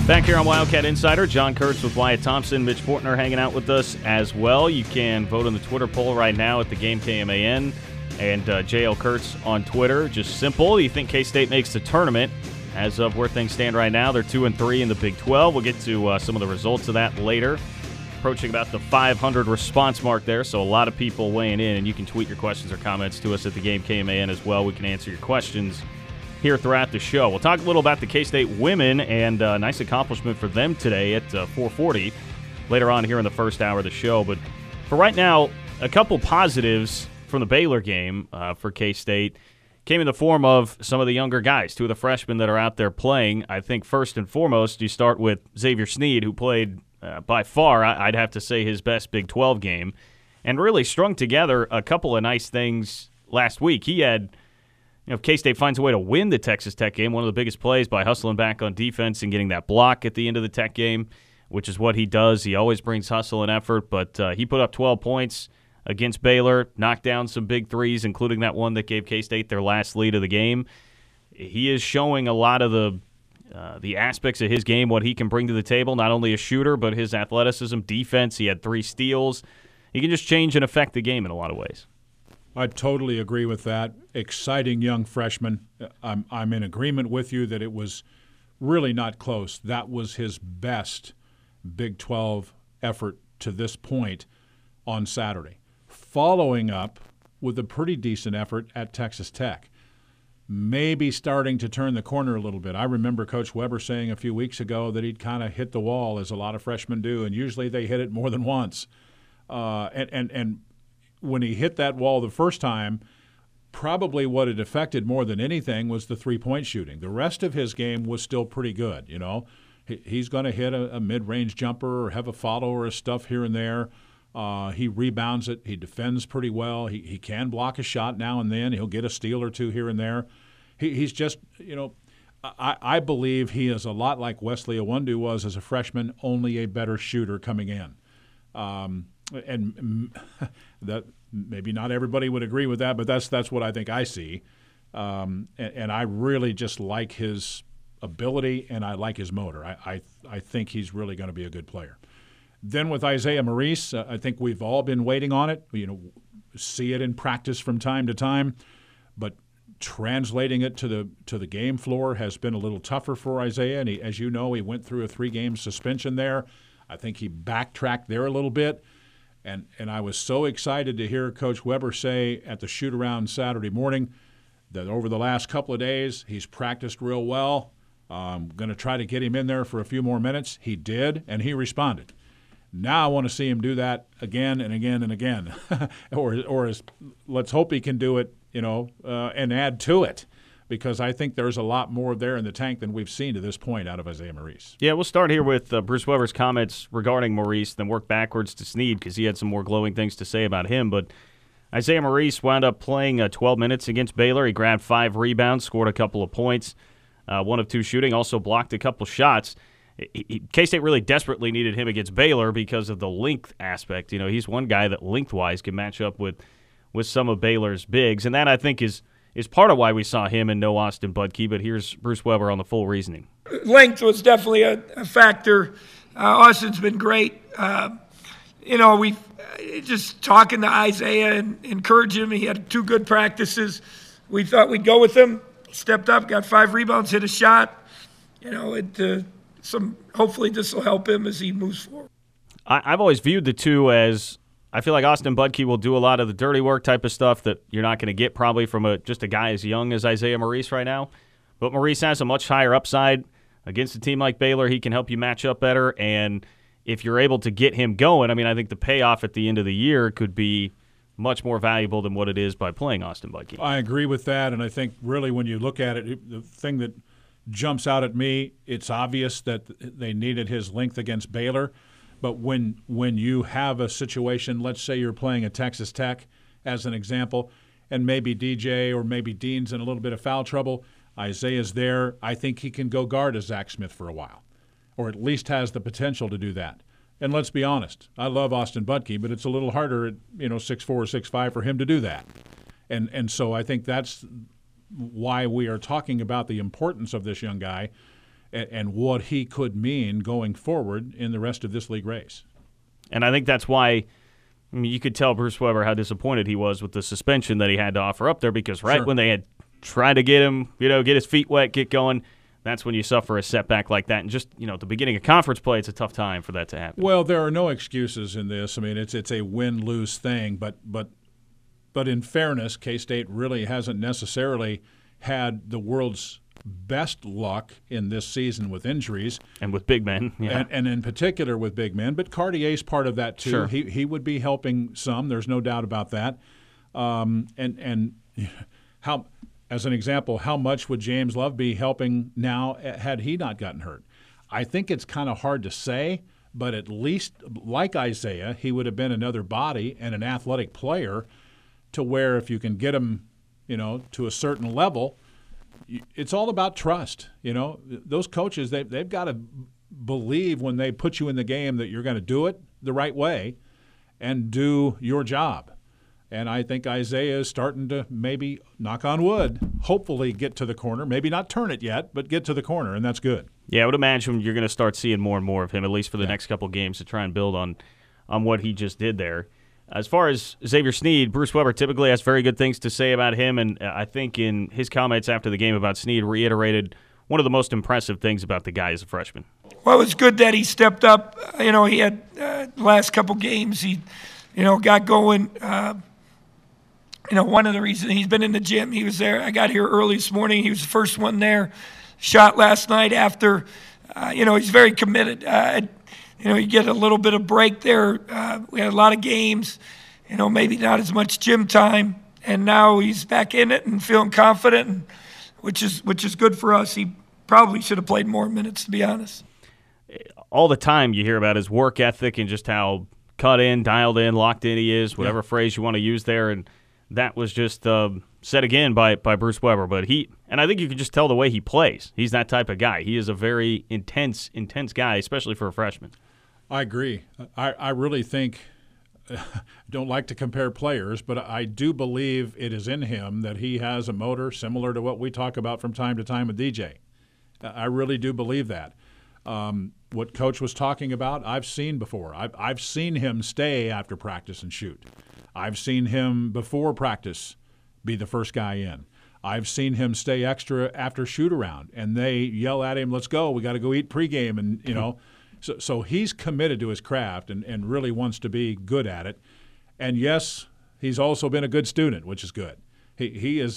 Back here on Wildcat Insider, John Kurtz with Wyatt Thompson, Mitch Fortner hanging out with us as well. You can vote on the Twitter poll right now at the Game KMAN and JL Kurtz on Twitter. Just simple. Do you think K-State makes the tournament? As of where things stand right now, they're 2-3 in the Big 12. We'll get to some of the results of that later. Approaching about the 500 response mark there, so a lot of people weighing in, and you can tweet your questions or comments to us at the Game KMAN as well. We can answer your questions here throughout the show. We'll talk a little about the K-State women and a nice accomplishment for them today at 4:40 later on here in the first hour of the show. But for right now, a couple positives from the Baylor game for K-State came in the form of some of the younger guys, two of the freshmen that are out there playing. I think first and foremost, you start with Xavier Sneed, who played by far, I'd have to say, his best Big 12 game, and really strung together a couple of nice things last week. He had, if K-State finds a way to win the Texas Tech game, one of the biggest plays by hustling back on defense and getting that block at the end of the Tech game, which is what he does. He always brings hustle and effort, but he put up 12 points against Baylor, knocked down some big threes, including that one that gave K-State their last lead of the game. He is showing a lot of the aspects of his game, what he can bring to the table, not only a shooter, but his athleticism, defense. He had 3 steals. He can just change and affect the game in a lot of ways. I totally agree with that. Exciting young freshman. I'm in agreement with you that it was really not close. That was his best Big 12 effort to this point on Saturday, following up with a pretty decent effort at Texas Tech. Maybe starting to turn the corner a little bit. I remember Coach Weber saying a few weeks ago that he'd kind of hit the wall, as a lot of freshmen do, and usually they hit it more than once. And when he hit that wall the first time, probably what it affected more than anything was the three-point shooting. The rest of his game was still pretty good, you know. He's going to hit a mid-range jumper or have a follow or a stuff here and there. He rebounds it. He defends pretty well. He can block a shot now and then. He'll get a steal or two here and there. He's just, you know, I believe he is a lot like Wesley Iwundu was as a freshman, only a better shooter coming in. And that maybe not everybody would agree with that, but that's what I think I see. And I really just like his ability, and I like his motor. I think he's really going to be a good player. Then with Isaiah Maurice, I think we've all been waiting on it. You know, see it in practice from time to time, but translating it to the game floor has been a little tougher for Isaiah. And as you know, he went through a 3-game suspension there. I think he backtracked there a little bit. And I was so excited to hear Coach Weber say at the shoot-around Saturday morning that over the last couple of days he's practiced real well. I'm going to try to get him in there for a few more minutes. He did, and he responded. Now I want to see him do that again and again and again. or let's hope he can do it, you know, and add to it, because I think there's a lot more there in the tank than we've seen to this point out of Isaiah Maurice. Yeah, we'll start here with Bruce Weber's comments regarding Maurice, then work backwards to Sneed because he had some more glowing things to say about him. But Isaiah Maurice wound up playing 12 minutes against Baylor. He grabbed 5 rebounds, scored a couple of points, 1 of 2 shooting, also blocked a couple shots. K-State really desperately needed him against Baylor because of the length aspect. You know, he's one guy that lengthwise can match up with some of Baylor's bigs, and that I think is part of why we saw him and no Austin Budke. But here's Bruce Weber on the full reasoning. Length was definitely a factor. Austin's been great. You know, we just talking to Isaiah and encouraging him. He had 2 good practices. We thought we'd go with him. Stepped up, got 5 rebounds, hit a shot. You know, hopefully this will help him as he moves forward. I've always viewed the two as, I feel like Austin Budke will do a lot of the dirty work type of stuff that you're not going to get probably from just a guy as young as Isaiah Maurice right now. But Maurice has a much higher upside. Against a team like Baylor, he can help you match up better. And if you're able to get him going, I mean, I think the payoff at the end of the year could be much more valuable than what it is by playing Austin Budke. I agree with that, and I think really when you look at it, the thing that jumps out at me, it's obvious that they needed his length against Baylor. But when you have a situation, let's say you're playing a Texas Tech as an example, and maybe DJ or maybe Dean's in a little bit of foul trouble, Isaiah's there. I think he can go guard a Zach Smith for a while, or at least has the potential to do that. And let's be honest, I love Austin Budke, but it's a little harder at 6'4", 6'5" for him to do that. And so I think that's why we are talking about the importance of this young guy. and what he could mean going forward in the rest of this league race. And I think that's why you could tell Bruce Weber how disappointed he was with the suspension that he had to offer up there, because when they had tried to get him, get his feet wet, get going, that's when you suffer a setback like that. And just, at the beginning of conference play, it's a tough time for that to happen. Well, there are no excuses in this. I mean, it's a win-lose thing, but in fairness, K-State really hasn't necessarily had the world's best luck in this season with injuries. And with big men. Yeah. And in particular with big men. But Cartier's part of that, too. Sure. He would be helping some. There's no doubt about that. And how, as an example, how much would James Love be helping now had he not gotten hurt? I think it's kind of hard to say, but at least, like Isaiah, he would have been another body and an athletic player to where if you can get him, to a certain level, it's all about trust. Those coaches, they've got to believe when they put you in the game that you're going to do it the right way and do your job. And I think Isaiah is starting to maybe, knock on wood, hopefully get to the corner. Maybe not turn it yet, but get to the corner, and that's good. Yeah, I would imagine you're going to start seeing more and more of him, at least for the next couple of games, to try and build on what he just did there. As far as Xavier Sneed, Bruce Weber typically has very good things to say about him, and I think in his comments after the game about Sneed reiterated one of the most impressive things about the guy as a freshman. Well, it was good that he stepped up. He had the last couple games, he got going. One of the reasons he's been in the gym, he was there. I got here early this morning. He was the first one there. Shot last night after. He's very committed. You get a little bit of break there. We had a lot of games, maybe not as much gym time, and now he's back in it and feeling confident, and, which is good for us. He probably should have played more minutes, to be honest. All the time you hear about his work ethic and just how cut in, dialed in, locked in he is, whatever phrase you want to use there, and that was just said again by Bruce Weber. But and I think you can just tell the way he plays. He's that type of guy. He is a very intense guy, especially for a freshman. I agree. I really think, don't like to compare players, but I do believe it is in him that he has a motor similar to what we talk about from time to time with DJ. I really do believe that. What Coach was talking about, I've seen before. I've seen him stay after practice and shoot. I've seen him before practice be the first guy in. I've seen him stay extra after shoot-around, and they yell at him, let's go, we got to go eat pregame, and, So he's committed to his craft and really wants to be good at it. And, yes, he's also been a good student, which is good. He is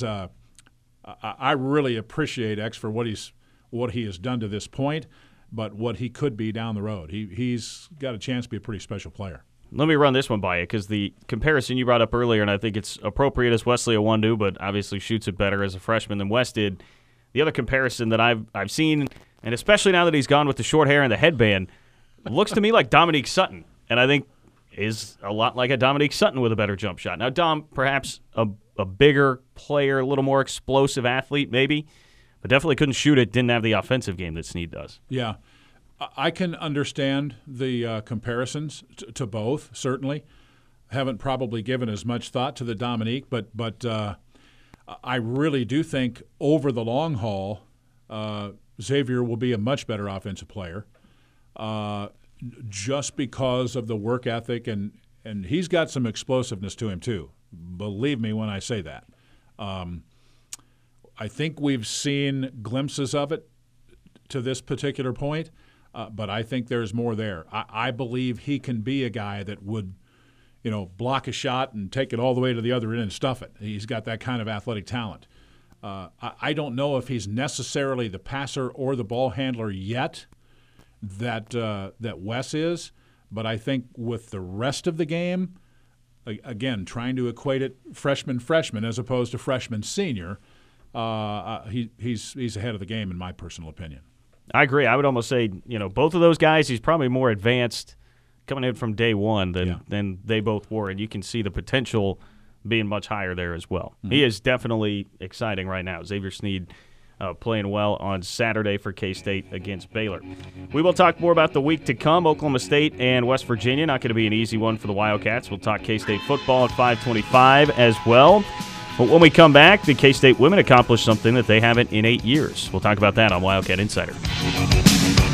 I really appreciate X for what he has done to this point, but what he could be down the road. He's got a chance to be a pretty special player. Let me run this one by you, because the comparison you brought up earlier, and I think it's appropriate as Wesley Iwundu, but obviously shoots it better as a freshman than Wes did. The other comparison that I've seen, and especially now that he's gone with the short hair and the headband, looks to me like Dominique Sutton, and I think is a lot like a Dominique Sutton with a better jump shot. Now, Dom, perhaps a bigger player, a little more explosive athlete maybe, but definitely couldn't shoot it, didn't have the offensive game that Sneed does. Yeah. I can understand the comparisons to both, certainly. Haven't probably given as much thought to the Dominique, but I really do think over the long haul, Xavier will be a much better offensive player just because of the work ethic, and he's got some explosiveness to him too. Believe me when I say that. I think we've seen glimpses of it to this particular point, but I think there's more there. I believe he can be a guy that would, block a shot and take it all the way to the other end and stuff it. He's got that kind of athletic talent. I don't know if he's necessarily the passer or the ball handler yet that Wes is, but I think with the rest of the game, again, trying to equate it freshman as opposed to freshman-senior, he's ahead of the game in my personal opinion. I agree. I would almost say, both of those guys, he's probably more advanced coming in from day one than they both were, and you can see the potential being much higher there as well. Mm-hmm. He is definitely exciting right now. Xavier Sneed playing well on Saturday for K-State against Baylor. We will talk more about the week to come. Oklahoma State and West Virginia, not going to be an easy one for the Wildcats. We'll talk K-State football at 5:25 as well. But when we come back, the K-State women accomplished something that they haven't in 8 years. We'll talk about that on Wildcat Insider.